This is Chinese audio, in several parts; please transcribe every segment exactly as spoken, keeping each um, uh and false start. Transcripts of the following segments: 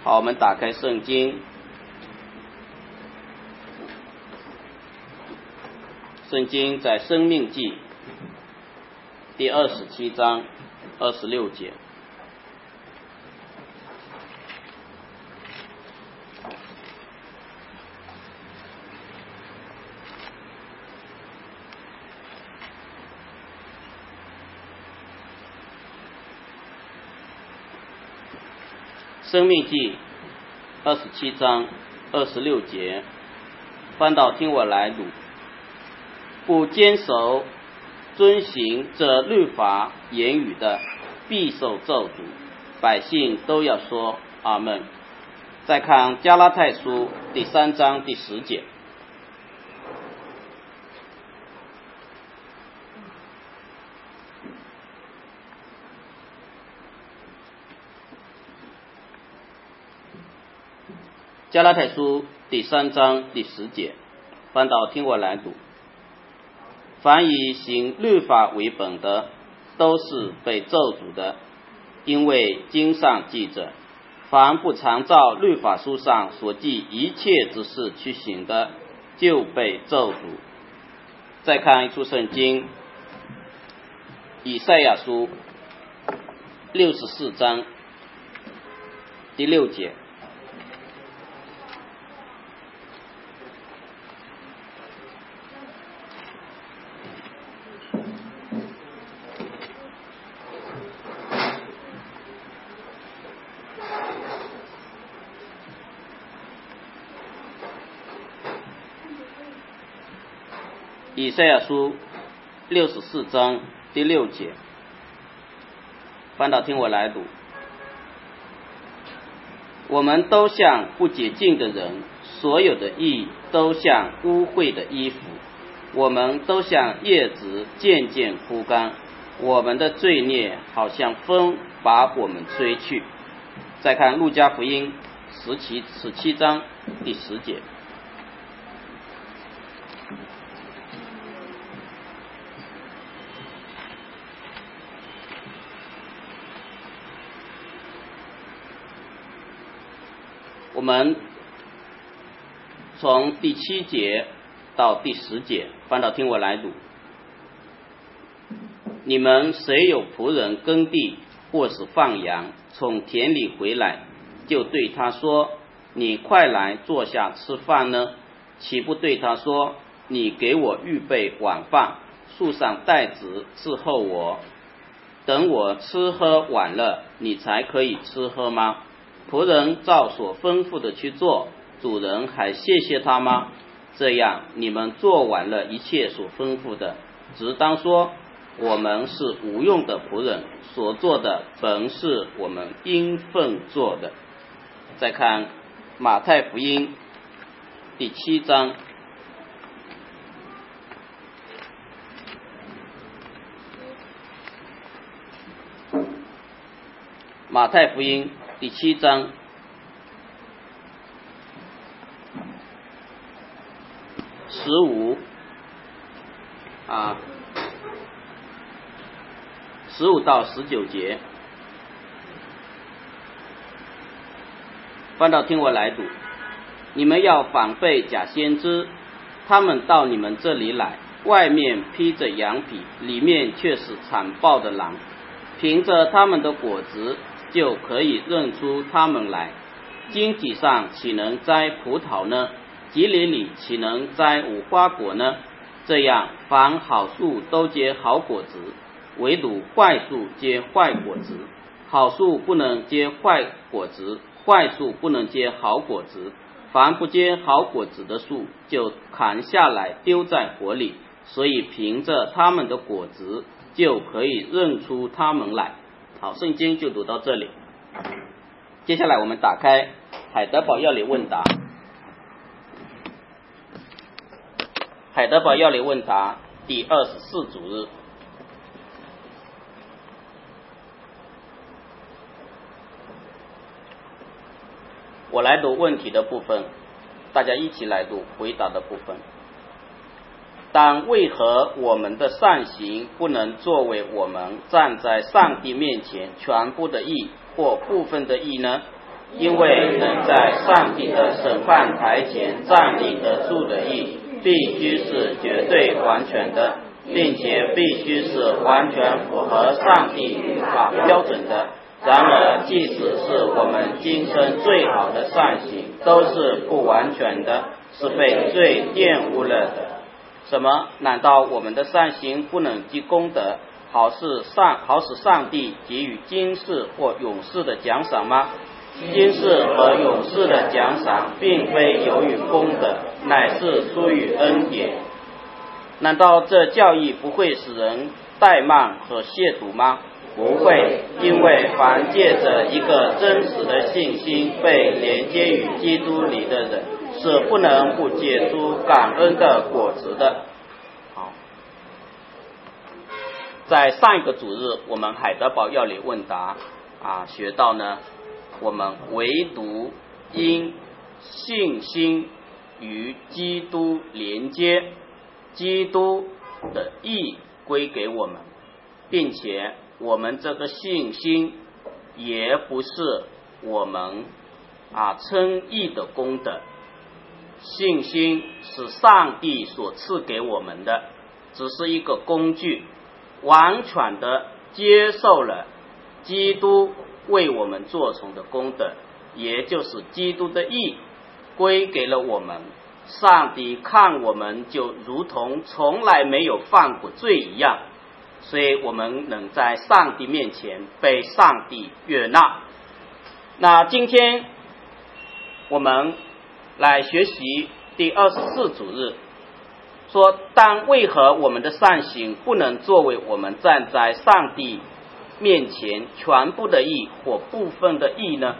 好，我们打开圣经，圣经在申命记第二十七章二十六节。申命记二十七章二十六节，翻到听我来读。不坚守遵行这律法言语的，必受咒诅。百姓都要说阿们。再看加拉太书第三章第十节。加拉太书第三章第十节，翻到听我来读。凡以行律法为本的，都是被咒诅的，因为经上记着，凡不常照律法书上所记一切之事去行的，就被咒诅。再看一处圣经，以赛亚书六十四章第六节。以赛亚书六十四章第六节，翻到听我来读。我们都像不洁净的人，所有的义都像污秽的衣服，我们都像叶子渐渐枯干，我们的罪孽好像风把我们吹去。再看路加福音十七十七章第十节。我们从第七节到第十节，翻到听我来读。你们谁有仆人耕地或是放羊，从田里回来，就对他说，你快来坐下吃饭呢？岂不对他说，你给我预备晚饭，束上带子伺候我，等我吃喝晚了，你才可以吃喝吗？仆人照所吩咐的去做，主人还谢谢他吗？这样你们做完了一切所吩咐的，只当说，我们是无用的仆人，所做的本是我们应分做的。再看马太福音第七章马太福音第七章十五啊十五到十九节，翻到听我来读。你们要防备假先知，他们到你们这里来，外面披着羊皮，里面却是残暴的狼。凭着他们的果子就可以认出他们来。荆棘上岂能摘葡萄呢？棘林里岂能摘无花果呢？这样，凡好树都结好果子，唯独坏树结坏果子。好树不能结坏果子，坏树不能结好果子。凡不结好果子的树，就砍下来丢在火里。所以凭着他们的果子，就可以认出他们来。好，圣经就读到这里。接下来我们打开海德堡要理问答。海德堡要理问答第二十四主日。我来读问题的部分，大家一起来读回答的部分。但为何我们的善行不能作为我们站在上帝面前全部的义或部分的义呢？ 因为能在上帝的审判台前站立得住的义，必须是绝对完全的，并且必须是完全符合上帝律法标准的。然而，即使是我们今生最好的善行，都是不完全的，是被罪玷污了的。什么？难道我们的善行不能积功德，好是上好使上帝给予今世或永世的奖赏吗？今世和永世的奖赏，并非由于功德，乃是出于恩典。难道这教义不会使人怠慢和亵渎吗？不会，因为凡借着一个真实的信心被连接于基督里的人，是不能不结出感恩的果子的。好，在上一个主日，我们海德堡要理问答啊，学到呢，我们唯独因信心与基督连接，基督的义归给我们，并且我们这个信心也不是我们啊称义的功德，信心是上帝所赐给我们的，只是一个工具，完全的接受了基督为我们做成的功德，也就是基督的义归给了我们。上帝看我们就如同从来没有犯过罪一样，所以我们能在上帝面前被上帝悦纳。那今天我们来学习第二十四主日，说但为何我们的善行不能作为我们站在上帝面前全部的义或部分的义呢？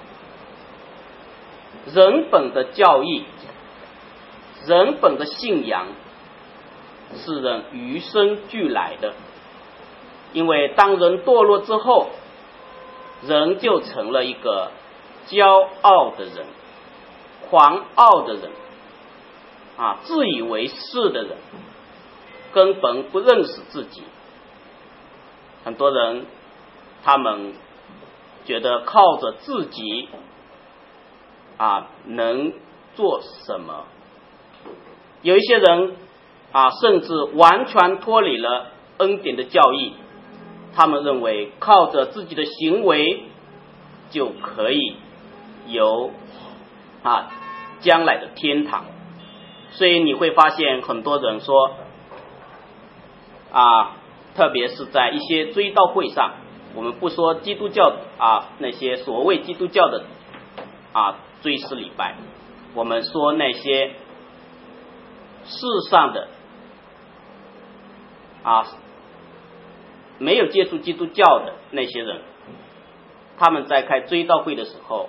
人本的教义，人本的信仰是人与生俱来的，因为当人堕落之后，人就成了一个骄傲的人，狂傲的人啊，自以为是的人，根本不认识自己。很多人他们觉得靠着自己啊能做什么，有一些人啊甚至完全脱离了恩典的教义，他们认为靠着自己的行为就可以有啊将来的天堂。所以你会发现很多人说啊，特别是在一些追悼会上，我们不说基督教啊那些所谓基督教的啊追思礼拜，我们说那些世上的啊没有接触基督教的那些人，他们在开追悼会的时候，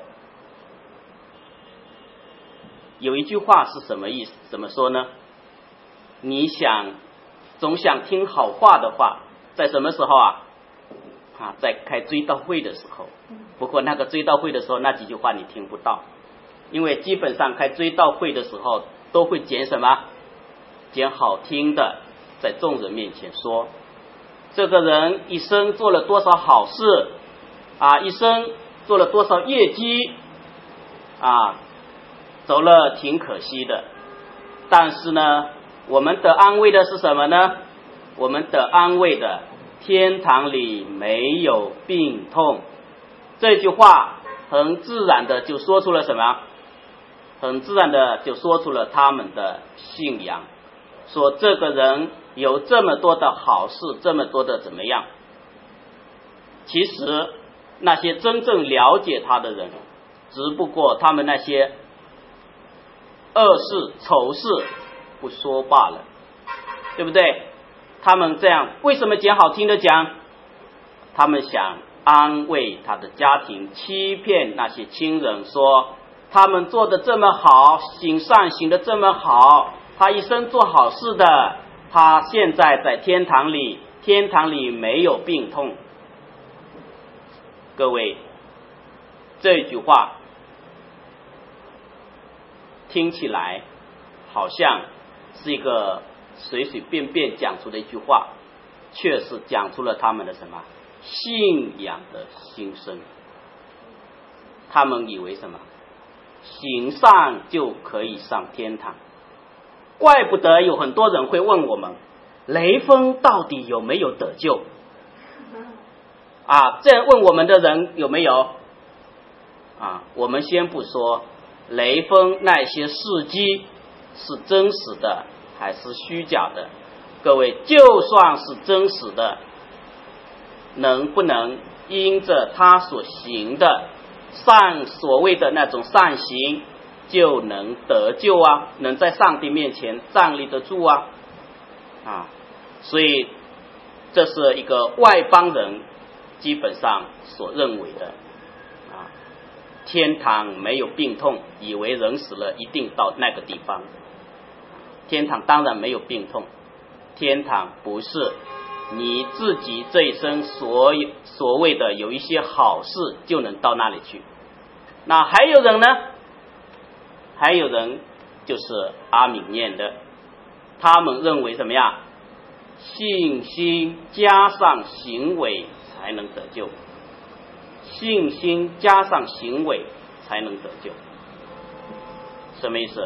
有一句话是什么意思？怎么说呢？你想总想听好话的话，在什么时候啊？啊，在开追悼会的时候。不过那个追悼会的时候，那几句话你听不到，因为基本上开追悼会的时候都会捡什么？捡好听的，在众人面前说，这个人一生做了多少好事啊，一生做了多少业绩啊，走了挺可惜的。但是呢，我们得安慰的是什么呢？我们得安慰的，天堂里没有病痛。这句话很自然的就说出了什么？很自然的就说出了他们的信仰，说这个人有这么多的好事，这么多的怎么样。其实那些真正了解他的人，只不过他们那些恶事丑事不说罢了，对不对？他们这样为什么讲好听的讲？他们想安慰他的家庭，欺骗那些亲人，说他们做的这么好，行善行的这么好，他一生做好事的，他现在在天堂里，天堂里没有病痛。各位，这句话听起来好像是一个随随便便讲出的一句话，却是讲出了他们的什么信仰的心声。 他们以为什么？行善就可以上天堂。怪不得有很多人会问我们，雷锋到底有没有得救？啊，这样问我们的人有没有？啊，我们先不说雷锋那些事迹是真实的还是虚假的，各位，就算是真实的，能不能因着他所行的善，所谓的那种善行，就能得救啊？能在上帝面前站立得住啊？啊，所以这是一个外邦人基本上所认为的啊，天堂没有病痛，以为人死了一定到那个地方。天堂当然没有病痛，天堂不是你自己这一生所有所谓的有一些好事就能到那里去。那还有人呢？还有人就是阿敏念的，他们认为什么呀？信心加上行为才能得救，信心加上行为才能得救。什么意思？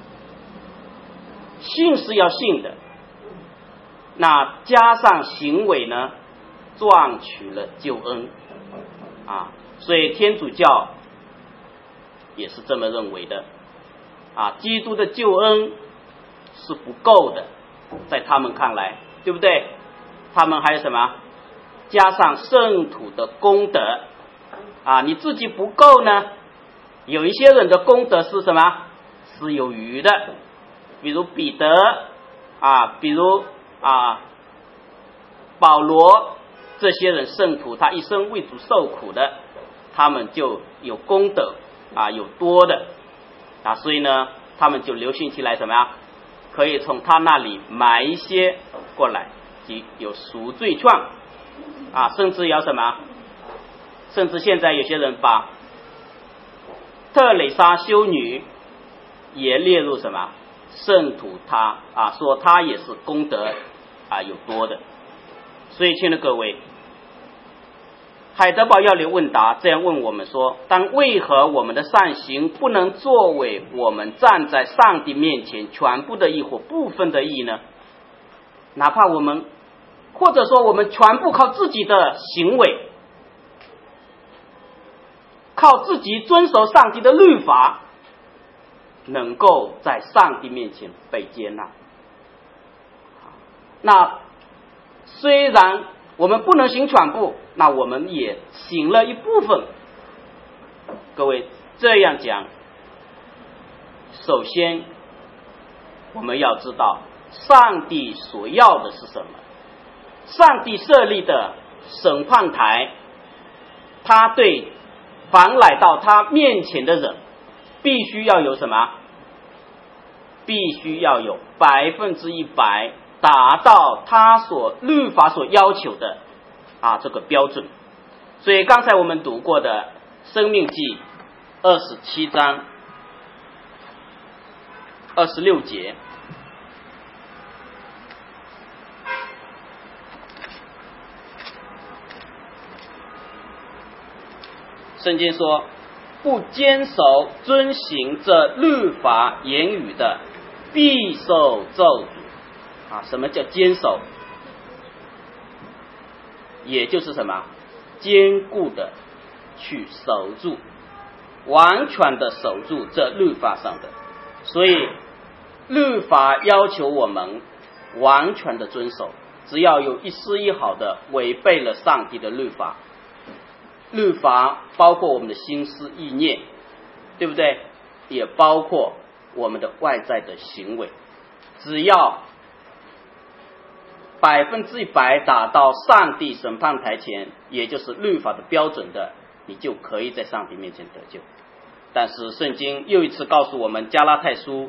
信是要信的，那加上行为呢，赚取了救恩啊。所以天主教也是这么认为的啊，基督的救恩是不够的，在他们看来，对不对？他们还有什么？加上圣徒的功德啊，你自己不够呢，有一些人的功德是什么？是有余的，比如彼得啊，比如啊保罗，这些人圣徒，他一生为主受苦的，他们就有功德啊，有多的啊，所以呢，他们就流行起来什么呀？可以从他那里买一些过来，即有赎罪券啊，甚至有什么？甚至现在有些人把特蕾莎修女也列入什么圣徒他，他啊，说他也是功德啊有多的。所以，亲爱的各位，海德堡要理问答这样问我们说：但为何我们的善行不能作为我们站在上帝面前全部的义或部分的义呢？哪怕我们，或者说我们全部靠自己的行为，靠自己遵守上帝的律法，能够在上帝面前被接纳。那虽然我们不能行全部，那我们也行了一部分。各位，这样讲，首先我们要知道上帝所要的是什么。上帝设立的审判台，他对凡来到他面前的人，必须要有什么？必须要有百分之一百达到他所律法所要求的啊这个标准。所以刚才我们读过的申命记二十七章二十六节，圣经说，不坚守遵行这律法言语的，必受咒诅啊！什么叫坚守？也就是什么？坚固的去守住，完全的守住这律法上的。所以律法要求我们完全的遵守，只要有一丝一毫的违背了上帝的律法，律法包括我们的心思意念，对不对？也包括我们的外在的行为，只要百分之一百打到上帝审判台前，也就是律法的标准的，你就可以在上帝面前得救。但是圣经又一次告诉我们，加拉太书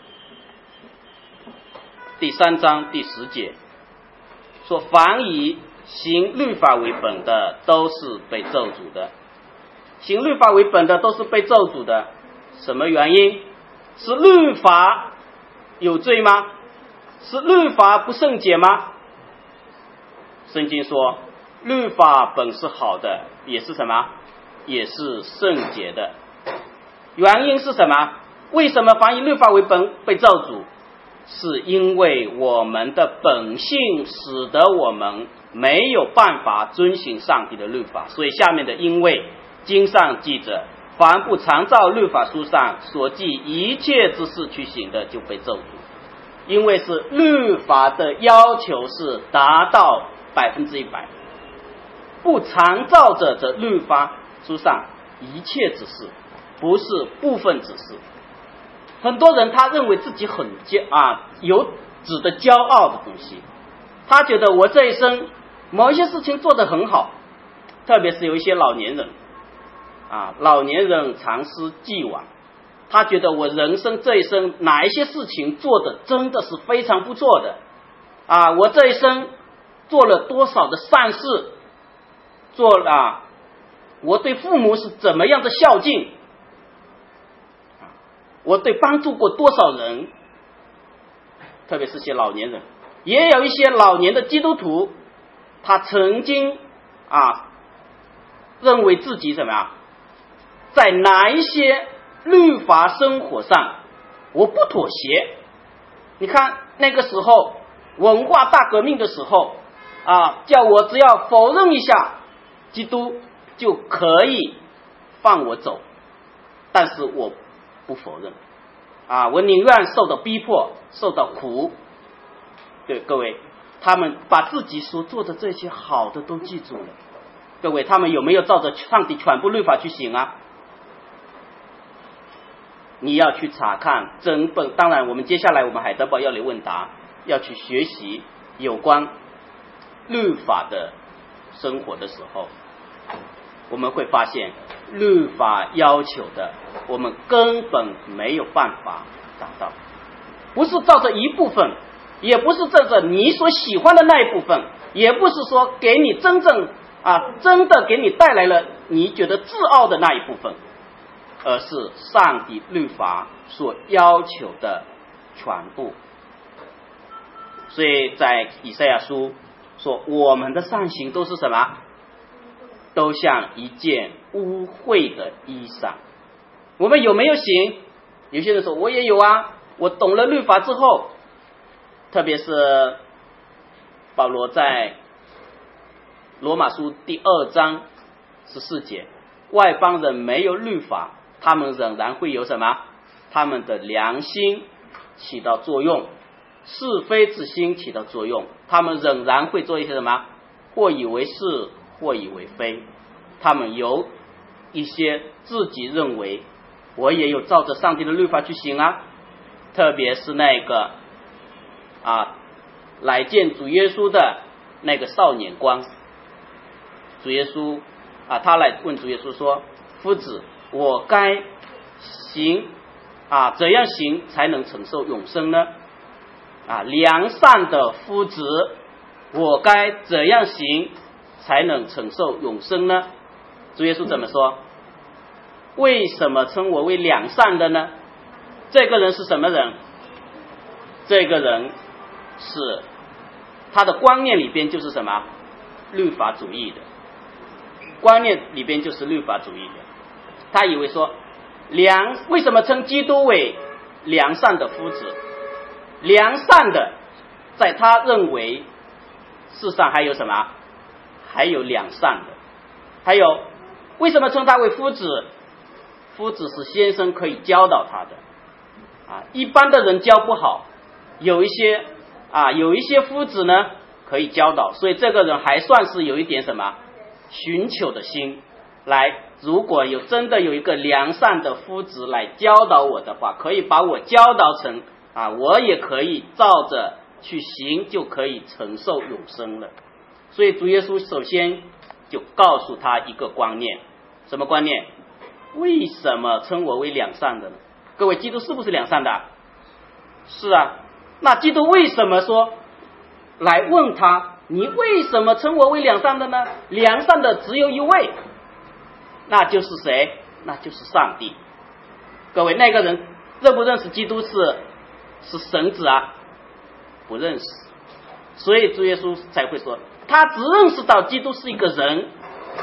第三章第十节说，凡以行律法为本的，都是被咒诅的。行律法为本的都是被咒诅的，什么原因？是律法有罪吗？是律法不圣洁吗？圣经说，律法本是好的，也是什么？ 也是圣洁的。原因是什么？为什么凡以律法为本被咒诅？是因为我们的本性使得我们没有办法遵行上帝的律法。所以下面的因为经上记着，凡不常照律法书上所记一切之事去行的，就被咒诅。因为是律法的要求是达到百分之一百，不常照着这律法书上一切之事，不是部分之事。很多人他认为自己很骄啊有值得骄傲的东西，他觉得我这一生某一些事情做得很好，特别是有一些老年人啊，老年人常思既往，他觉得我人生这一生哪一些事情做的真的是非常不错的啊，我这一生做了多少的善事，做了、啊、我对父母是怎么样的孝敬，我对帮助过多少人，特别是些老年人。也有一些老年的基督徒，他曾经啊认为自己怎么样，在哪一些律法生活上我不妥协。你看那个时候文化大革命的时候啊，叫我只要否认一下基督就可以放我走，但是我不否认啊，我宁愿受到逼迫，受到苦。对各位，他们把自己所做的这些好的都记住了。各位，他们有没有照着上帝全部律法去行啊？你要去查看整本，当然我们接下来我们海德堡要来问答，要去学习有关律法的生活的时候，我们会发现律法要求的我们根本没有办法达到，不是照着一部分，也不是照着你所喜欢的那一部分，也不是说给你真正啊真的给你带来了你觉得自傲的那一部分，而是上帝律法所要求的全部。所以在以赛亚书说，我们的善行都是什么？都像一件污秽的衣裳。我们有没有行？有些人说我也有啊，我懂了律法之后，特别是保罗在罗马书第二章十四节，外邦人没有律法，他们仍然会有什么？他们的良心起到作用，是非之心起到作用，他们仍然会做一些什么？或以为是，或以为非。他们有一些自己认为我也有照着上帝的律法去行啊，特别是那个啊来见主耶稣的那个少年官，主耶稣啊，他来问主耶稣说：夫子，我该行啊怎样行才能承受永生呢？啊，良善的夫子，我该怎样行才能承受永生呢？主耶稣怎么说？为什么称我为良善的呢？这个人是什么人？这个人是他的观念里边就是什么？律法主义的观念里边就是律法主义的。他以为说良，为什么称基督为良善的夫子？良善的，在他认为世上还有什么？还有良善的。还有为什么称他为夫子？夫子是先生可以教导他的啊，一般的人教不好，有一些啊有一些夫子呢可以教导，所以这个人还算是有一点什么寻求的心，来如果有真的有一个良善的夫子来教导我的话，可以把我教导成啊我也可以照着去行，就可以承受永生了。所以主耶稣首先就告诉他一个观念，什么观念？为什么称我为良善的呢？各位，基督是不是良善的？是啊。那基督为什么说来问他，你为什么称我为良善的呢？良善的只有一位，那就是谁？那就是上帝。各位，那个人认不认识基督是是神子啊？不认识。所以主耶稣才会说，他只认识到基督是一个人，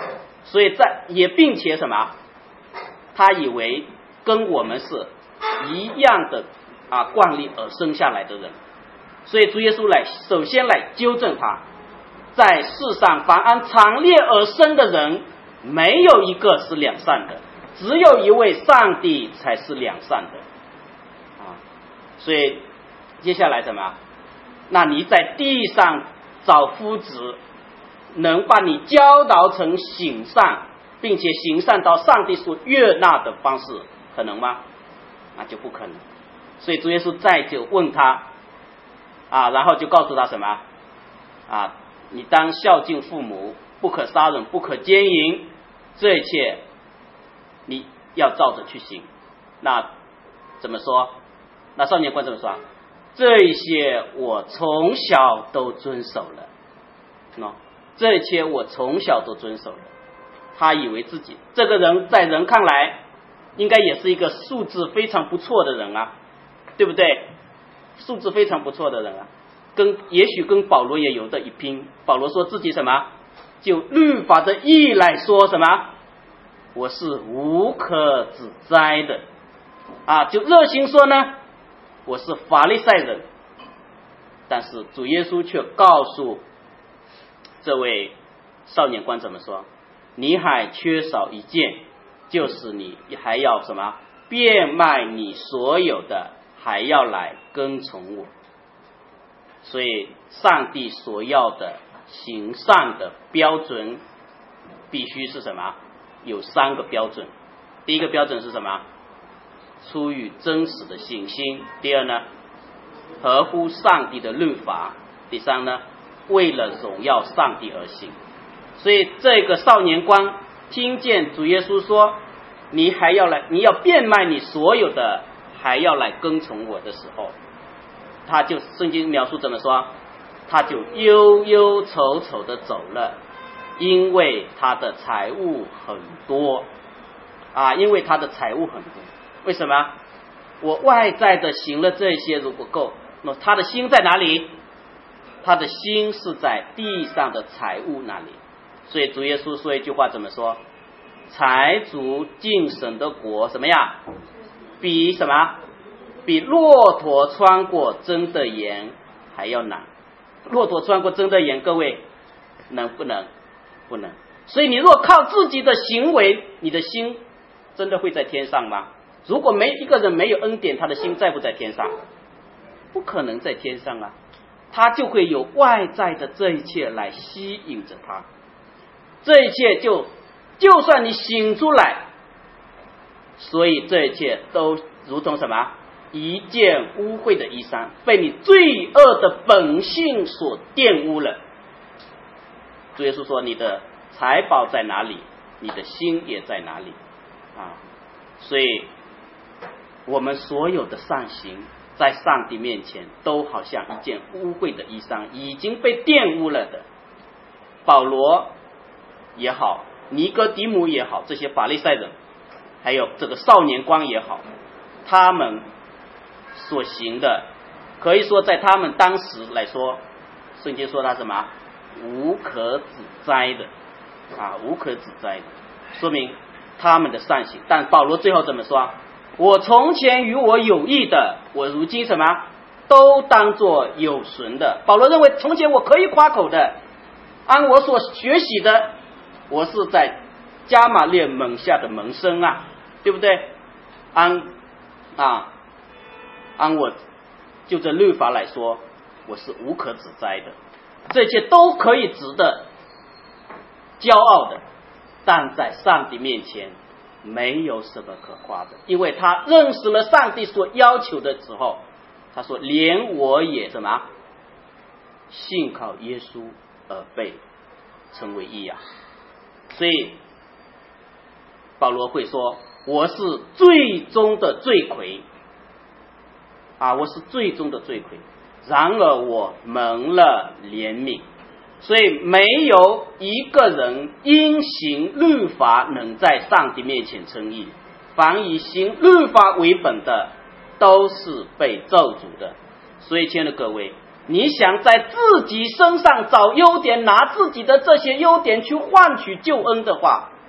所以在也并且什么，他以为跟我们是一样的啊惯例而生下来的人，所以主耶稣来首先来纠正他，在世上凡按常列而生的人，没有一个是良善的，只有一位上帝才是良善的啊。所以接下来什么？那你在地上找夫子，能把你教导成行善，并且行善到上帝所悦纳的方式，可能吗？那就不可能。所以主耶稣再就问他啊，然后就告诉他什么啊？你当孝敬父母，不可杀人，不可奸淫，这一切你要照着去行。那怎么说？那少年官怎么说？这一些我从小都遵守了。喏，这一切我从小都遵守了。他以为自己这个人在人看来应该也是一个素质非常不错的人啊，对不对？素质非常不错的人啊，跟也许跟保罗也有的一拼。保罗说自己什么？就律法的义来说什么？我是无可指摘的啊！就热心说呢，我是法利赛人。但是主耶稣却告诉这位少年官怎么说？你还缺少一件，就是你还要什么？变卖你所有的，还要来跟从我。所以上帝所要的行善的标准必须是什么？有三个标准。第一个标准是什么？出于真实的信心。第二呢，合乎上帝的律法。第三呢，为了荣耀上帝而行。所以这个少年官听见主耶稣说你还要来，你要变卖你所有的，还要来跟从我的时候，他就圣经描述怎么说？他就忧忧愁愁的走了，因为他的财物很多啊，因为他的财物很多。为什么？我外在的行了这些如果够，那他的心在哪里？他的心是在地上的财物那里。所以主耶稣说一句话怎么说？财主进神的国什么呀？比什么？比骆驼穿过针的盐还要难。骆驼穿过针的盐，各位能不能？不能。所以你若靠自己的行为，你的心真的会在天上吗？如果没一个人没有恩典，他的心在不在天上？不可能在天上啊，他就会有外在的这一切来吸引着他。这一切就就算你醒出来，所以这一切都如同什么？一件污秽的衣裳，被你罪恶的本性所玷污了。主耶稣说，你的财宝在哪里，你的心也在哪里啊！所以我们所有的善行在上帝面前都好像一件污秽的衣裳，已经被玷污了的。保罗也好，尼哥底母也好，这些法利赛人，还有这个少年官也好，他们所行的，可以说在他们当时来说，圣经说他什么？无可指摘的啊，无可指摘的，说明他们的善行。但保罗最后怎么说？我从前与我有益的，我如今什么都当作有损的。保罗认为从前我可以夸口的，按我所学习的，我是在加马列门下的门生啊，对不对？按啊按我就这律法来说，我是无可指摘的，这些都可以值得骄傲的，但在上帝面前没有什么可夸的，因为他认识了上帝所要求的时候，他说连我也什么信靠耶稣而被成为义啊。所以保罗会说，我是最终的罪魁啊，我是最终的罪魁，然而我蒙了怜悯。所以没有一个人因行律法能在上帝面前称义，凡以行律法为本的都是被咒诅的。所以亲爱的各位，你想在自己身上找优点，拿自己的这些优点去换取救恩的话，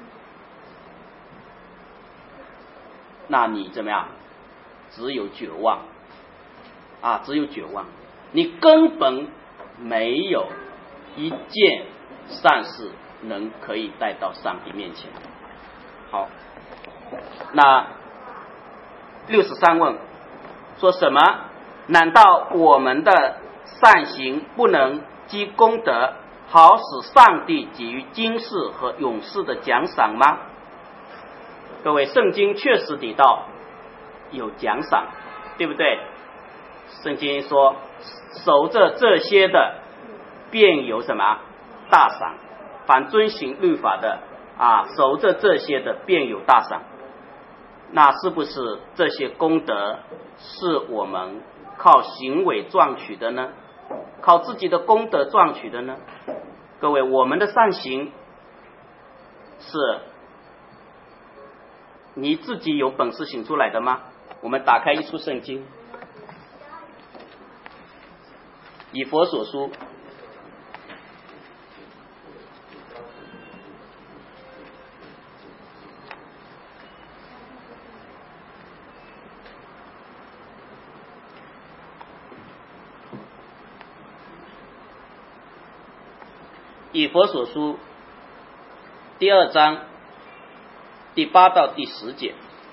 那你怎么样？只有绝望啊，只有绝望，你根本没有一件善事能可以带到上帝面前。好，那六十三问说什么？难道我们的善行不能积功德，好使上帝给予今世和永世的奖赏吗？各位，圣经确实提到有奖赏，对不对？圣经说守着这些的便有什么大赏，凡遵行律法的啊，守着这些的便有大赏。那是不是这些功德是我们靠行为赚取的呢？靠自己的功德赚取的呢？各位，我们的善行是你自己有本事行出来的吗？我们打开一处圣经，以佛所书以佛所书第二章第八到第十节，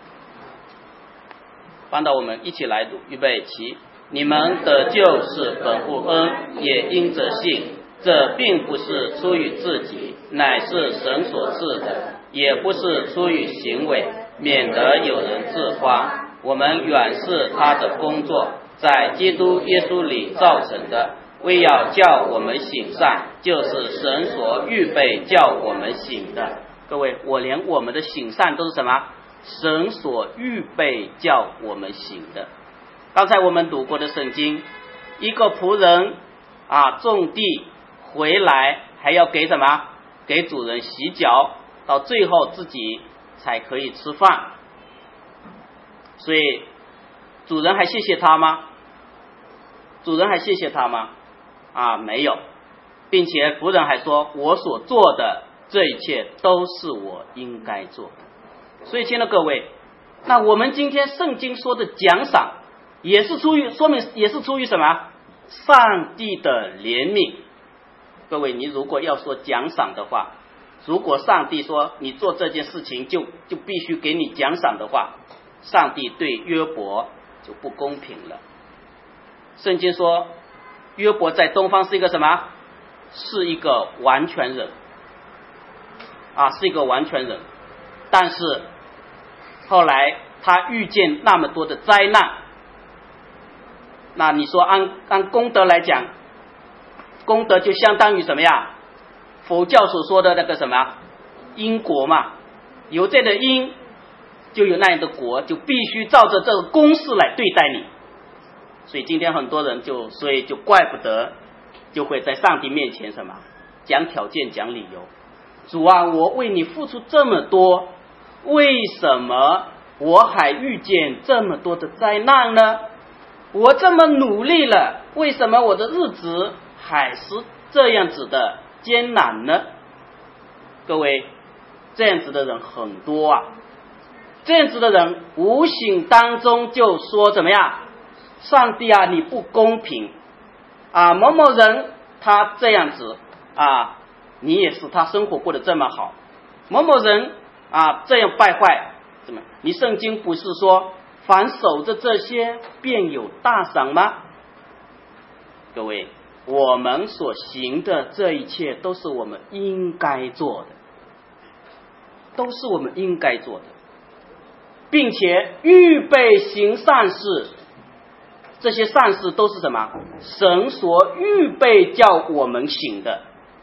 帮到我们一起来读，预备起。你们得救是本乎恩，也因着信。这并不是出于自己，乃是神所赐的，也不是出于行为，免得有人自夸。我们原是他的工作，在基督耶稣里造成的，为要叫我们行善，就是神所预备叫我们行的。各位，我连我们的行善都是什么？神所预备叫我们行的。刚才我们读过的圣经，一个仆人啊种地回来，还要给什么？给主人洗脚，到最后自己才可以吃饭。所以主人还谢谢他吗？主人还谢谢他吗？啊，没有，并且仆人还说，我所做的这一切都是我应该做的。所以亲爱的各位，那我们今天圣经说的奖赏也是出于，说明也是出于什么？上帝的怜悯。各位，你如果要说奖赏的话，如果上帝说你做这件事情就就必须给你奖赏的话，上帝对约伯就不公平了。圣经说约伯在东方是一个什么？是一个完全人啊，是一个完全人。但是后来他遇见那么多的灾难，那你说按按功德来讲，功德就相当于什么呀？佛教所说的那个什么因果嘛，有这样的因就有那样的果，就必须照着这个公式来对待你。所以今天很多人就所以就怪不得就会在上帝面前什么讲条件讲理由。主啊，我为你付出这么多，为什么我还遇见这么多的灾难呢？我这么努力了，为什么我的日子还是这样子的艰难呢？各位，这样子的人很多啊，这样子的人无形当中就说怎么样？上帝啊，你不公平啊！某某人他这样子啊，你也是他生活过得这么好，某某人啊这样败坏，怎么？你圣经不是说凡守着这些便有大赏吗？各位，我们所行的这一切都是我们应该做的，都是我们应该做的，并且预备行善事。这些善事都是什么？神所预备叫我们行的。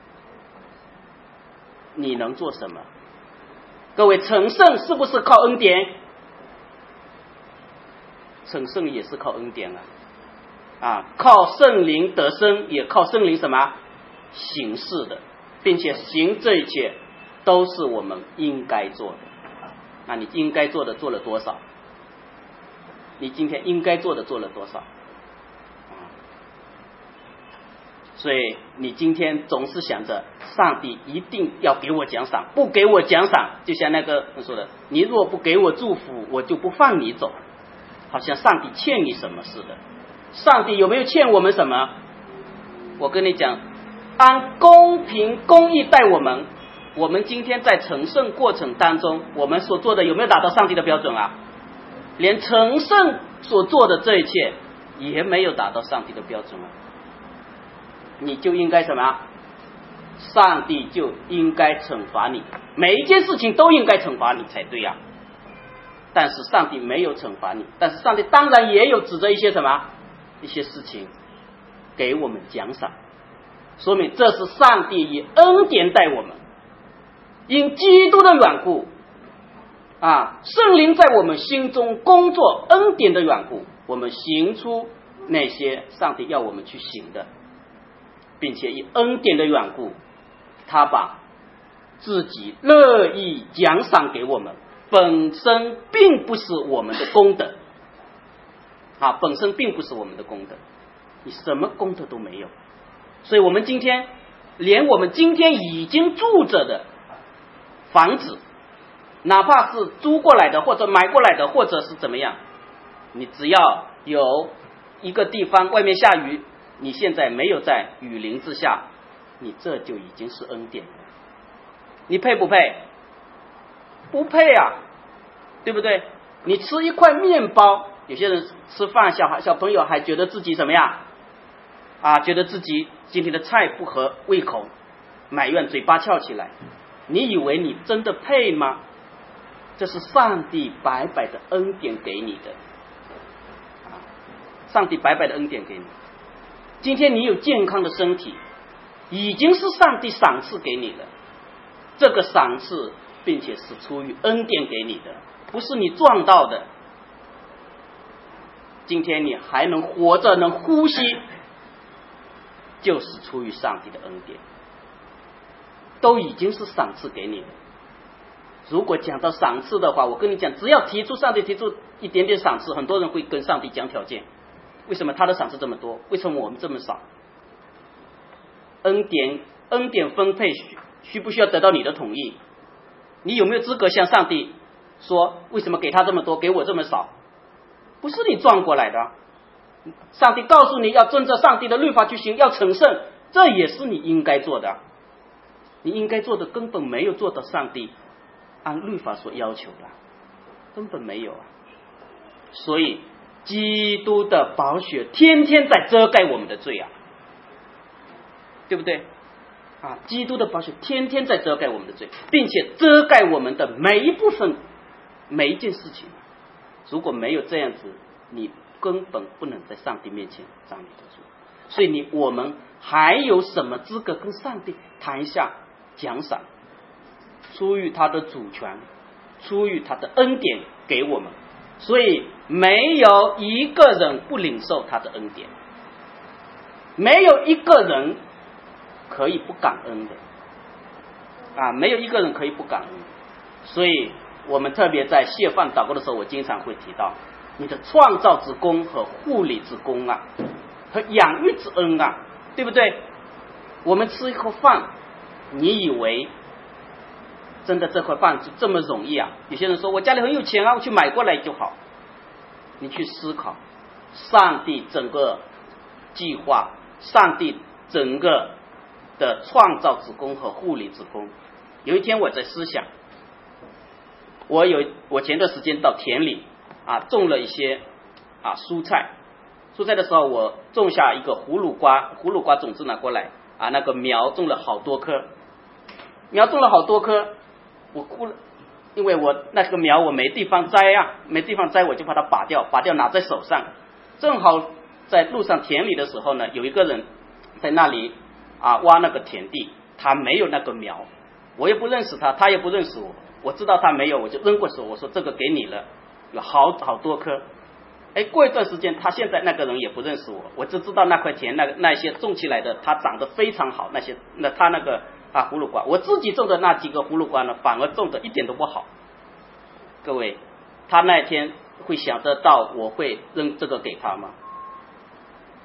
你能做什么？各位，成圣是不是靠恩典？成圣也是靠恩典啊！啊，靠圣灵得生，也靠圣灵什么行事的，并且行这一切都是我们应该做的。那你应该做的做了多少？你今天应该做的做了多少？ 所以你今天总是想着上帝一定要给我奖赏，不给我奖赏，就像那个人说的，你若不给我祝福，我就不放你走，好像上帝欠你什么似的。上帝有没有欠我们什么？我跟你讲，按公平公义待我们，我们今天在成圣过程当中，我们所做的有没有达到上帝的标准啊？连成圣所做的这一切也没有达到上帝的标准啊！你就应该什么？上帝就应该惩罚你，每一件事情都应该惩罚你才对呀、啊。但是上帝没有惩罚你，但是上帝当然也有指着一些什么一些事情给我们奖赏，说明这是上帝以恩典待我们，因基督的缘故啊，圣灵在我们心中工作恩典的缘故，我们行出那些上帝要我们去行的，并且以恩典的缘故，他把自己乐意奖赏给我们，本身并不是我们的功德啊，本身并不是我们的功德，你什么功德都没有。所以我们今天连我们今天已经住着的房子，哪怕是租过来的或者买过来的，或者是怎么样，你只要有一个地方外面下雨，你现在没有在雨淋之下，你这就已经是恩典了。你配不配？不配啊，对不对？你吃一块面包，有些人吃饭，小孩小朋友还觉得自己怎么样啊？觉得自己今天的菜不合胃口，埋怨嘴巴翘起来。你以为你真的配吗？这是上帝白白的恩典给你的，上帝白白的恩典给你。今天你有健康的身体，已经是上帝赏赐给你的，这个赏赐并且是出于恩典给你的，不是你赚到的。今天你还能活着能呼吸，就是出于上帝的恩典，都已经是赏赐给你的。如果讲到赏赐的话，我跟你讲，只要提出上帝提出一点点赏赐，很多人会跟上帝讲条件。为什么他的赏赐这么多？为什么我们这么少？恩典恩典分配需需不需要得到你的同意？你有没有资格向上帝说，为什么给他这么多，给我这么少？不是你赚过来的。上帝告诉你要遵照上帝的律法去行，要成圣，这也是你应该做的。你应该做的根本没有做到上帝按律法所要求的，根本没有啊。所以基督的宝血天天在遮盖我们的罪啊，对不对啊？基督的宝血天天在遮盖我们的罪，并且遮盖我们的每一部分每一件事情。如果没有这样子，你根本不能在上帝面前站立得住。所以你我们还有什么资格跟上帝谈一下奖赏？出于他的主权，出于他的恩典给我们，所以没有一个人不领受他的恩典，没有一个人可以不感恩的啊，没有一个人可以不感恩的。所以我们特别在谢饭祷告的时候，我经常会提到你的创造之功和护理之功啊，和养育之恩啊，对不对？我们吃一口饭，你以为真的这块饭就这么容易啊？有些人说我家里很有钱啊，我去买过来就好。你去思考上帝整个计划，上帝整个的创造之功和护理之功。有一天我在思想，我有我前段时间到田里啊种了一些啊蔬菜，蔬菜的时候我种下一个葫芦瓜，葫芦瓜种子拿过来啊，那个苗种了好多棵，苗种了好多棵，我哭了，因为我那个苗我没地方摘啊，没地方摘，我就把它拔掉，拔掉拿在手上。正好在路上田里的时候呢，有一个人在那里啊挖那个田地，他没有那个苗，我也不认识他，他也不认识我，我知道他没有，我就扔过手，我说这个给你了，有好好多棵。哎，过一段时间，他现在那个人也不认识我，我只知道那块田那个那些种起来的，它长得非常好，那些那他那个啊葫芦瓜，我自己种的那几个葫芦瓜呢，反而种的一点都不好。各位，他那天会想得到我会扔这个给他吗？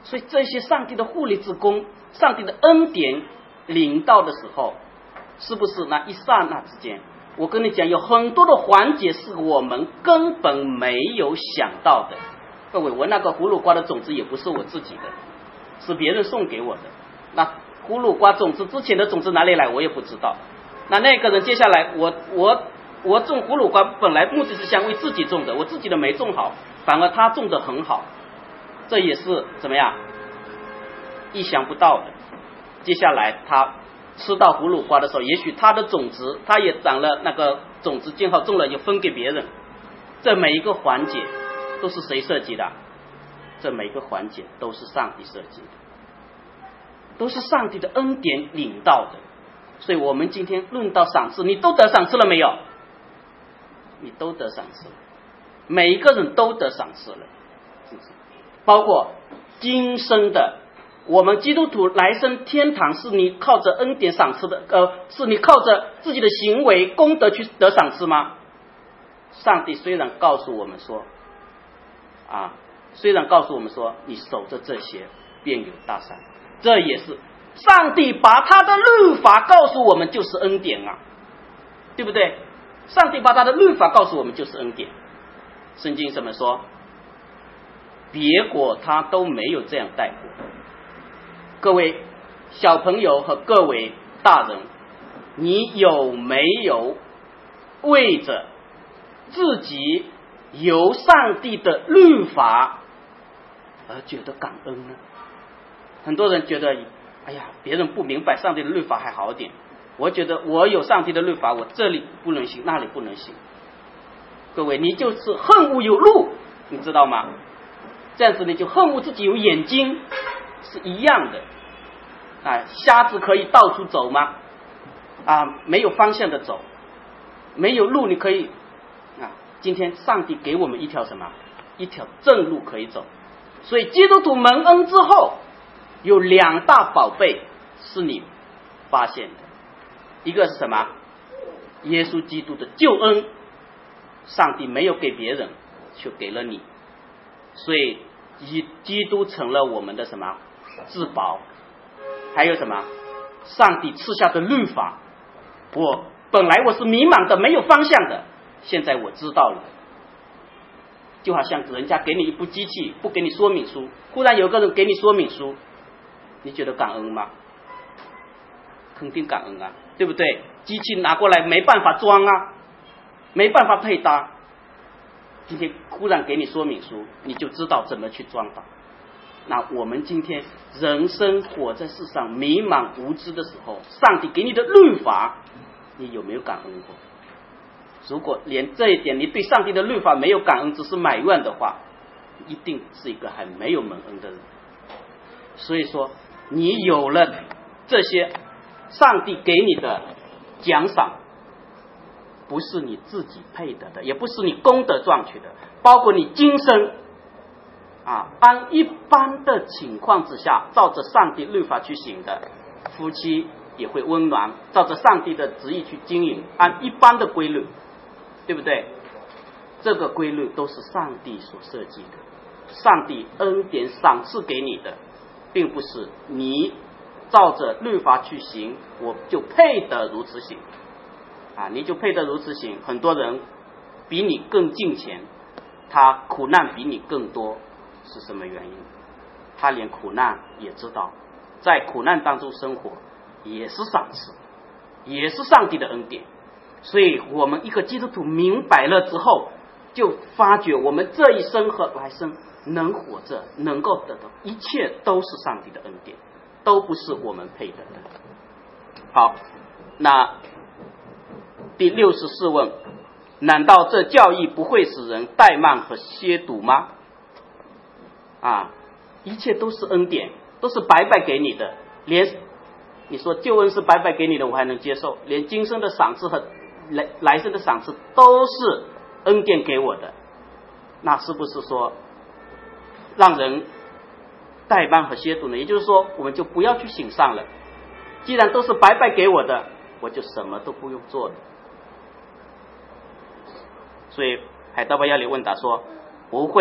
所以这些上帝的护理之功，上帝的恩典临到的时候，是不是那一刹那之间，我跟你讲，有很多的环节是我们根本没有想到的。各位，我那个葫芦瓜的种子也不是我自己的，是别人送给我的。那葫芦瓜种子之前的种子哪里来，我也不知道。那那个人接下来，我我我种葫芦瓜本来目的是想为自己种的，我自己的没种好，反而他种的很好，这也是怎么样意想不到的。接下来他吃到葫芦瓜的时候，也许他的种子他也长了那个种子，正好种了就分给别人。这每一个环节都是谁设计的？这每一个环节都是上帝设计的，都是上帝的恩典领到的。所以我们今天论到赏赐，你都得赏赐了没有？你都得赏赐了，每一个人都得赏赐了，是不是？包括今生的，我们基督徒来生天堂是你靠着恩典赏赐的，呃，是你靠着自己的行为功德去得赏赐吗？上帝虽然告诉我们说，啊，虽然告诉我们说，你守着这些便有大善，这也是上帝把他的律法告诉我们，就是恩典啊，对不对？上帝把他的律法告诉我们，就是恩典。圣经怎么说？别国他都没有这样带过。各位小朋友和各位大人，你有没有为着自己由上帝的律法而觉得感恩呢？很多人觉得，哎呀，别人不明白上帝的律法还好点，我觉得我有上帝的律法，我这里不能行，那里不能行。各位，你就是恨恶有路，你知道吗？这样子你就恨恶自己有眼睛，是一样的。啊，瞎子可以到处走吗？啊，没有方向的走，没有路你可以啊。今天上帝给我们一条什么？一条正路可以走。所以基督徒蒙恩之后，有两大宝贝是你发现的，一个是什么？耶稣基督的救恩，上帝没有给别人，却给了你，所以基督成了我们的什么？至宝。还有什么？上帝赐下的律法，我本来我是迷茫的，没有方向的，现在我知道了。就好像人家给你一部机器，不给你说明书，忽然有个人给你说明书，你觉得感恩吗？肯定感恩啊，对不对？机器拿过来没办法装啊，没办法配搭，今天忽然给你说明书，你就知道怎么去装到。那我们今天人生活在世上迷茫无知的时候，上帝给你的律法，你有没有感恩过？如果连这一点你对上帝的律法没有感恩，只是埋怨的话，一定是一个还没有蒙恩的人。所以说你有了这些上帝给你的奖赏，不是你自己配得的，也不是你功德赚取的，包括你今生啊，按一般的情况之下，照着上帝律法去行的夫妻也会温暖，照着上帝的旨意去经营，按一般的规律，对不对？这个规律都是上帝所设计的，上帝恩典赏赐给你的，并不是你照着律法去行，我就配得如此行啊，你就配得如此行。很多人比你更敬虔，他苦难比你更多，是什么原因？他连苦难也知道，在苦难当中生活也是赏赐，也是上帝的恩典。所以我们一个基督徒明白了之后，就发觉我们这一生和来生能活着，能够得到，一切都是上帝的恩典，都不是我们配得的。好，那第六十四问，难道这教义不会使人怠慢和亵渎吗？啊，一切都是恩典，都是白白给你的，连你说救恩是白白给你的，我还能接受，连今生的赏赐和来来生的赏赐都是恩典给我的，那是不是说让人怠慢和亵渎呢？也就是说，我们就不要去行善了，既然都是白白给我的，我就什么都不用做了。所以海德堡要理问答说，不会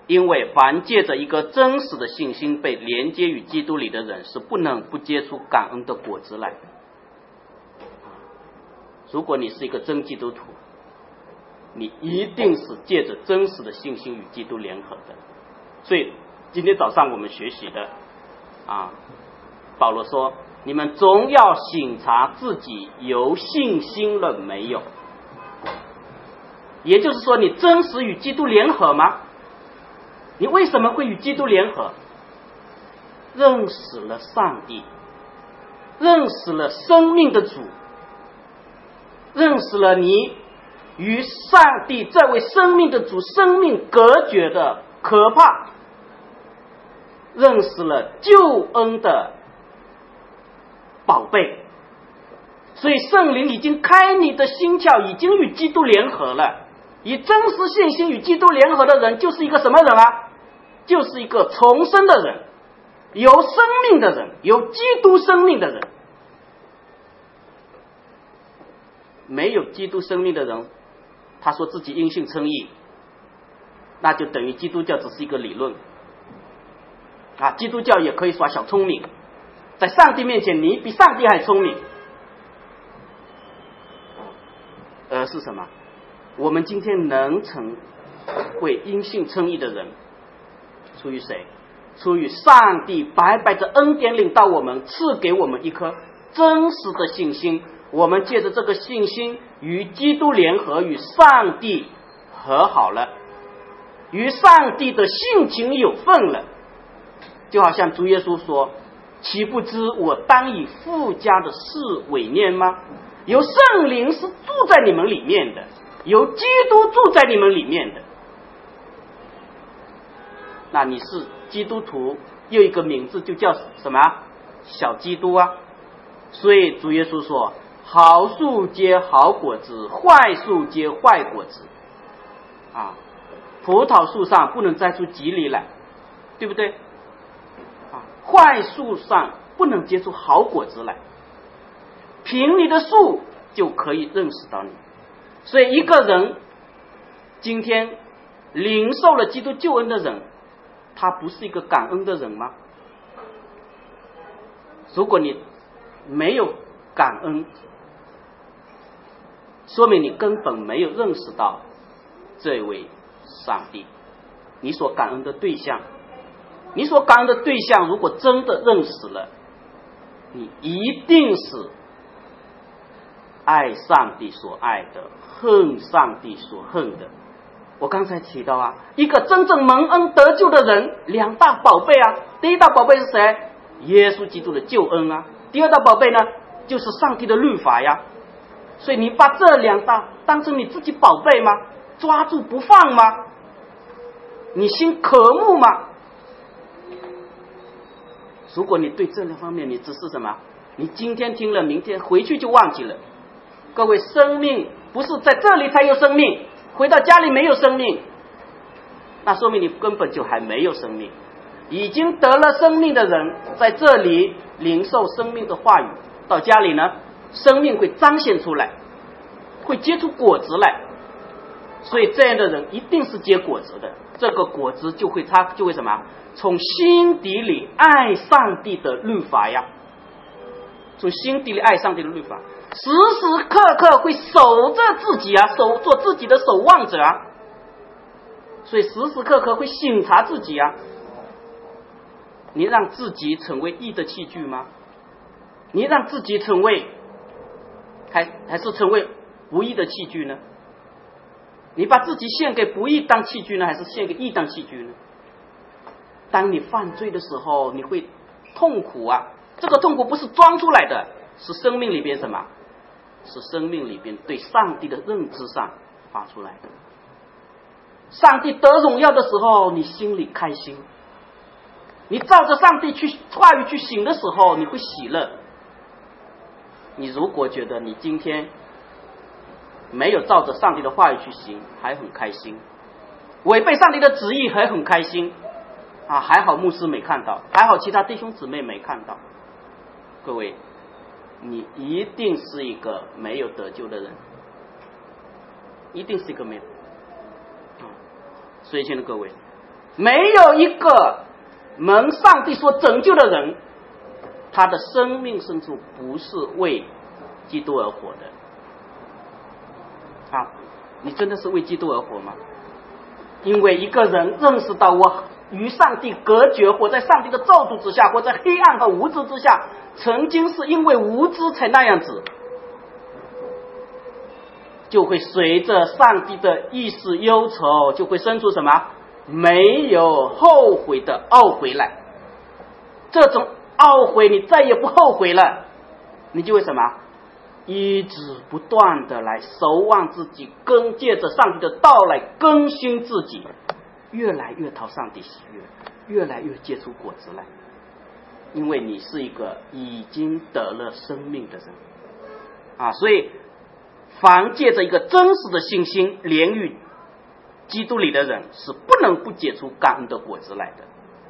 因为凡借着一个真实的信心被连接于基督里的人，是不能不结出感恩的果子来的。如果你是一个真基督徒，你一定是借着真实的信心与基督联合的。所以今天早上我们学习的啊，保罗说，你们总要省察自己有信心了没有。也就是说，你真实与基督联合吗？你为什么会与基督联合？认识了上帝，认识了生命的主，认识了你与上帝这位生命的主生命隔绝的可怕，认识了救恩的宝贝。所以圣灵已经开你的心窍，已经与基督联合了。以真实信心与基督联合的人，就是一个什么人啊？就是一个重生的人，有生命的人，有基督生命的人。没有基督生命的人，他说自己因信称义，那就等于基督教只是一个理论啊！基督教也可以耍小聪明，在上帝面前你比上帝还聪明。而是什么？我们今天能成为因信称义的人，出于谁？出于上帝白白的恩典领到我们，赐给我们一颗真实的信心。我们借着这个信心与基督联合，与上帝和好了，与上帝的性情有份了。就好像主耶稣说，岂不知我当以父家的事为念吗？有圣灵是住在你们里面的，有基督住在你们里面的。那你是基督徒，又一个名字就叫什么？小基督啊。所以主耶稣说，好树结好果子，坏树结坏果子啊。葡萄树上不能摘出蒺藜来，对不对啊？坏树上不能结出好果子来。凭你的树就可以认识到你。所以一个人今天领受了基督救恩的人，他不是一个感恩的人吗？如果你没有感恩，说明你根本没有认识到这位上帝，你所感恩的对象。你所感恩的对象如果真的认识了，你一定是爱上帝所爱的，恨上帝所恨的。我刚才提到啊，一个真正蒙恩得救的人，两大宝贝啊。第一大宝贝是谁？耶稣基督的救恩啊。第二大宝贝呢，就是上帝的律法呀。所以你把这两大当成你自己宝贝吗？抓住不放吗？你心渴慕吗？如果你对这两方面你只是什么？你今天听了，明天回去就忘记了。各位，生命不是在这里才有生命，回到家里没有生命，那说明你根本就还没有生命。已经得了生命的人，在这里领受生命的话语，到家里呢，生命会彰显出来，会结出果子来。所以这样的人一定是结果子的，这个果子就会他就会什么？从心底里爱上帝的律法呀，从心底里爱上帝的律法，时时刻刻会守着自己啊，守做自己的守望者啊。所以时时刻刻会省察自己啊。你让自己成为义的器具吗？你让自己成为还还是成为不义的器具呢？你把自己献给不义当器具呢，还是献给义当器具呢？当你犯罪的时候，你会痛苦啊。这个痛苦不是装出来的，是生命里边什么？是生命里边对上帝的认知上发出来的。上帝得荣耀的时候，你心里开心。你照着上帝去话语去行的时候，你会喜乐。你如果觉得你今天没有照着上帝的话语去行，还很开心，违背上帝的旨意还很开心啊！还好牧师没看到，还好其他弟兄姊妹没看到。各位，你一定是一个没有得救的人，一定是一个没有。啊、所以，亲爱的各位， 没有一个蒙上帝所拯救的人，他的生命深处不是为基督而活的。啊，你真的是为基督而活吗？因为一个人认识到我与上帝隔绝，活在上帝的咒诅之下，活在黑暗和无知之下，曾经是因为无知才那样子，就会随着上帝的意识忧愁，就会生出什么没有后悔的懊悔来。这种懊悔你再也不后悔了，你就会什么一直不断的来守望自己，跟借着上帝的道来更新自己，越来越讨上帝喜悦，越来越结出果子来。因为你是一个已经得了生命的人啊，所以凡借着一个真实的信心连于基督里的人，是不能不结出感恩的果子来的，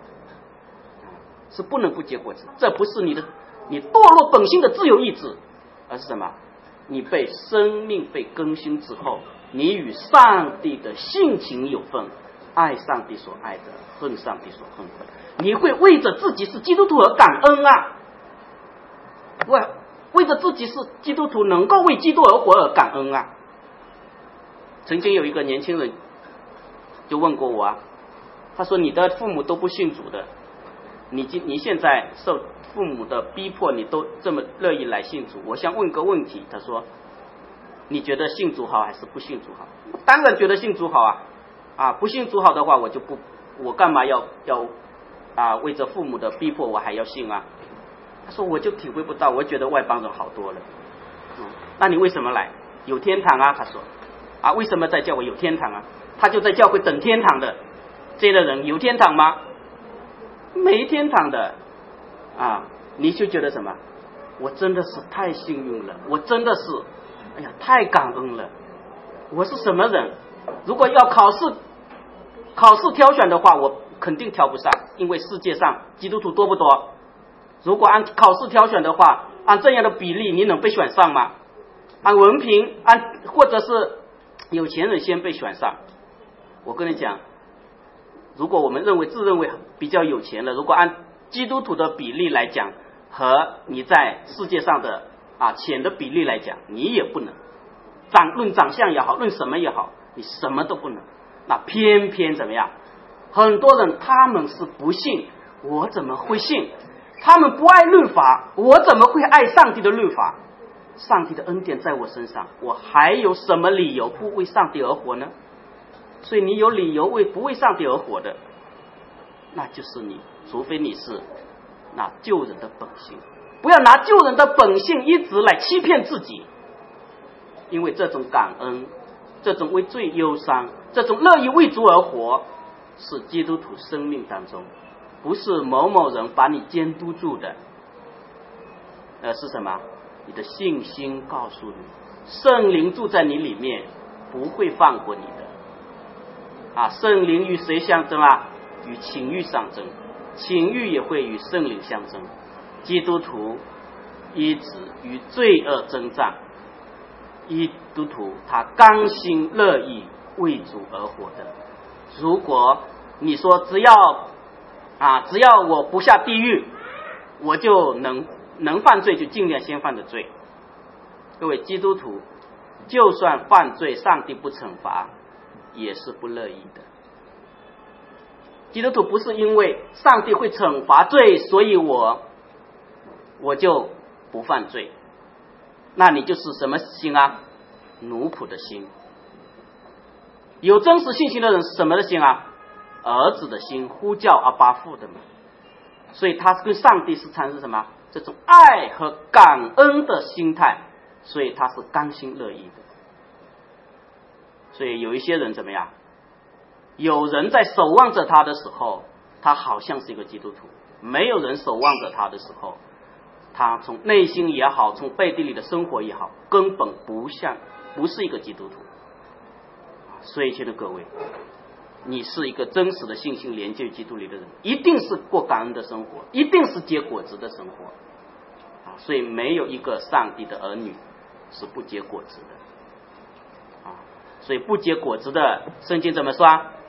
是不能不结果子。这不是你的你堕落本性的自由意志，而是什么？你被生命被更新之后，你与上帝的性情有份，爱上帝所爱的，恨上帝所恨的。你会为着自己是基督徒而感恩啊，为为着自己是基督徒能够为基督而活而感恩啊。曾经有一个年轻人就问过我啊，他说你的父母都不信主的，你你现在受父母的逼迫，你都这么乐意来信主，我想问个问题。他说你觉得信主好还是不信主好？当然觉得信主好啊，啊不信主好的话，我就不我干嘛要要啊为着父母的逼迫我还要信啊？他说我就体会不到，我觉得外邦人好多了。嗯，那你为什么来？有天堂啊，他说啊，为什么在教会有天堂啊？他就在教会等天堂的这类人有天堂吗？没天堂的啊！你就觉得什么？我真的是太幸运了，我真的是，哎呀，太感恩了。我是什么人？如果要考试考试挑选的话，我肯定挑不上，因为世界上基督徒多不多？如果按考试挑选的话，按这样的比例，你能被选上吗？按文凭，按或者是有钱人先被选上。我跟你讲，如果我们认为自认为比较有钱了，如果按基督徒的比例来讲，和你在世界上的啊钱的比例来讲，你也不能。长论长相也好，论什么也好，你什么都不能。那偏偏怎么样？很多人他们是不信，我怎么会信？他们不爱律法，我怎么会爱上帝的律法？上帝的恩典在我身上，我还有什么理由不为上帝而活呢？所以你有理由为不为上帝而活的，那就是你，除非你是拿救人的本性，不要拿救人的本性一直来欺骗自己，因为这种感恩，这种为罪忧伤，这种乐意为主而活，是基督徒生命当中，不是某某人把你监督住的，而是什么？你的信心告诉你，圣灵住在你里面，不会放过你的。啊，圣灵与谁相争啊？与情欲相争，情欲也会与圣灵相争。基督徒一直与罪恶征战，基督徒他甘心乐意为主而活的。如果你说只要啊，只要我不下地狱，我就能能犯罪就尽量先犯的罪。各位基督徒，就算犯罪，上帝不惩罚，也是不乐意的。基督徒不是因为上帝会惩罚罪，所以我我就不犯罪，那你就是什么心啊？奴仆的心。有真实信心的人是什么的心啊？儿子的心，呼叫阿爸父的嘛。所以他跟上帝是产生什么？这种爱和感恩的心态，所以他是甘心乐意的。所以有一些人怎么样？有人在守望着他的时候，他好像是一个基督徒；没有人守望着他的时候，他从内心也好，从背地里的生活也好，根本不像，不是一个基督徒。所以，亲爱的各位，你是一个真实的信心连接于基督里的人，一定是过感恩的生活，一定是结果子的生活。啊，所以没有一个上帝的儿女是不结果子的。啊，所以不结果子的，圣经怎么说？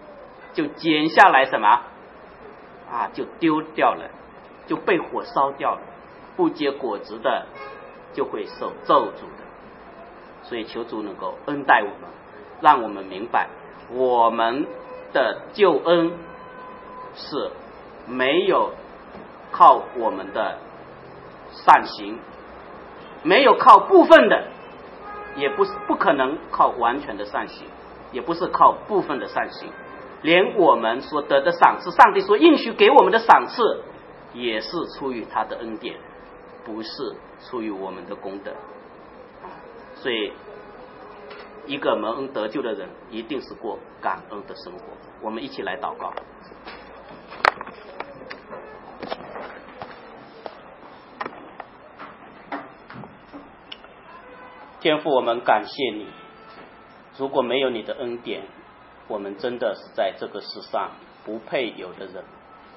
就剪下来什么啊，就丢掉了，就被火烧掉了。不结果子的就会受咒诅的。所以求主能够恩待我们，让我们明白我们的救恩是没有靠我们的善行，没有靠部分的，也不是不可能靠完全的善行，也不是靠部分的善行，连我们所得的赏赐，上帝所应许给我们的赏赐，也是出于他的恩典，不是出于我们的功德。所以一个蒙恩得救的人一定是过感恩的生活。我们一起来祷告。天父，我们感谢你，如果没有你的恩典，我们真的是在这个世上不配有的人。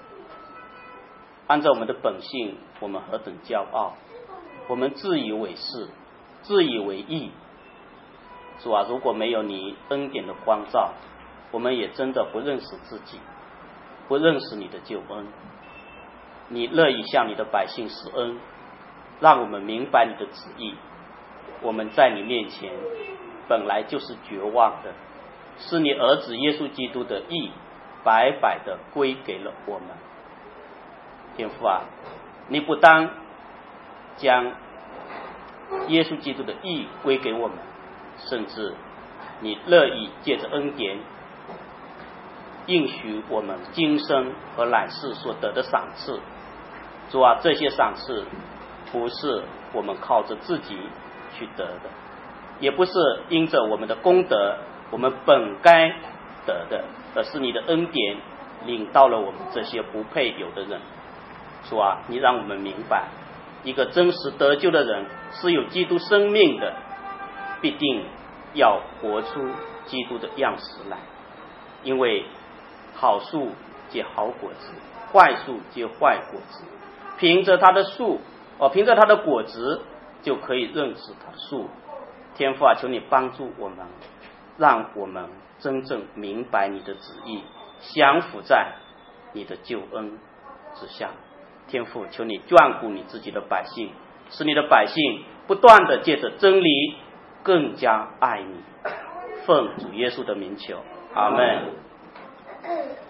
按照我们的本性，我们何等骄傲，我们自以为是，自以为义。主啊，如果没有你恩典的光照，我们也真的不认识自己，不认识你的救恩。你乐意向你的百姓施恩，让我们明白你的旨意。我们在你面前本来就是绝望的，是你儿子耶稣基督的义白白的归给了我们。天父啊，你不单将耶稣基督的义归给我们，甚至你乐意借着恩典应许我们今生和来世所得的赏赐。主啊，这些赏赐不是我们靠着自己去得的，也不是因着我们的功德我们本该得的，而是你的恩典领到了我们这些不配有的人。主啊，你让我们明白，一个真实得救的人是有基督生命的，必定要活出基督的样式来。因为好树结好果子，坏树结坏果子，凭着它的树哦，凭着它的果子就可以认识它的树。天父啊，求你帮助我们，让我们真正明白你的旨意，降服在你的救恩之下。天父，求你眷顾你自己的百姓，使你的百姓不断的借着真理更加爱你。奉主耶稣的名求，阿们。